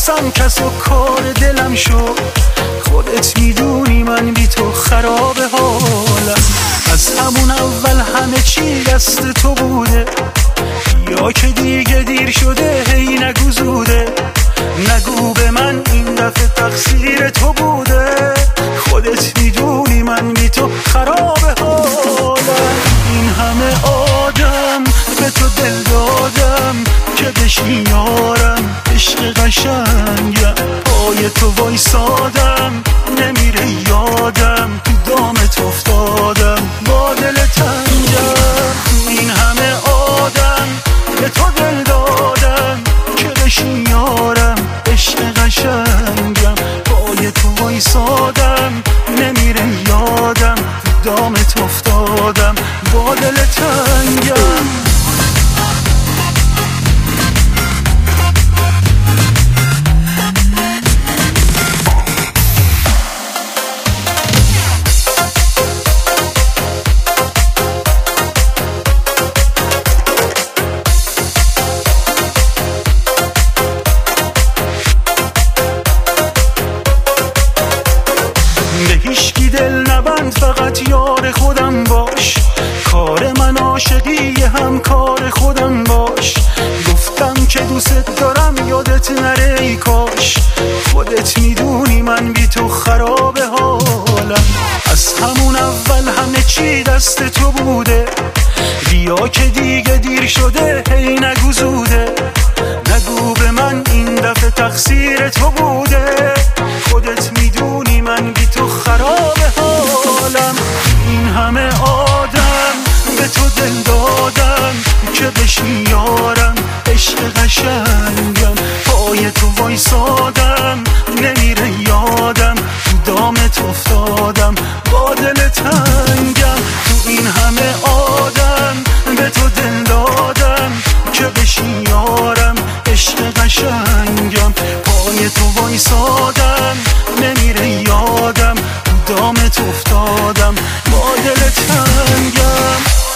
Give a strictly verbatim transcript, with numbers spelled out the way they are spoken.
خواستم کس و کار دلم شد. خودت میدونی من بی تو خراب حالم. از همون اول همه چی دست تو بوده، یا که دیگه دیر شده هی نگو زوده. نگو به من این دفعه تقصیر تو بوده. خودت میدونی من بی تو خراب حالم. این همه آدم به تو دل دادم که بشی یارم، عشق قشنگم. پای تو وایسادم نمیره یادم، تو دامت افتادم با دل تنگم. این همه آدم به تو دل دادم که بشی یارم، عشق قشنگم. پای تو وایسادم نمیره یادم، تو دامت افتادم با دل تنگم. هیچکی دل نبند، فقط یار خودم باش. کار من عاشقی، هم کار خودم باش. گفتم که دوست دارم یادت نره ای کاش. خودت میدونی من بی تو خراب حالم. از همون اول همه چی دست تو بوده، بیا که دیگه دیر شده هی نگو زوده. نگو به من این دفعه تقصیر تو بوده. خودت میدونی من بی تو خراب حالم. این همه آدم به تو دل دادم که بشی یارم، عشق قشنگم. پای تو وایسادم نمیره یادم، تو دامت افتادم با دل تنگم. تو این همه آدم به تو دل دادم که بشی یارم، عشق قشنگم. پای تو وایسادم نمیره یادم، تو دامت افتادم با دل تنگم.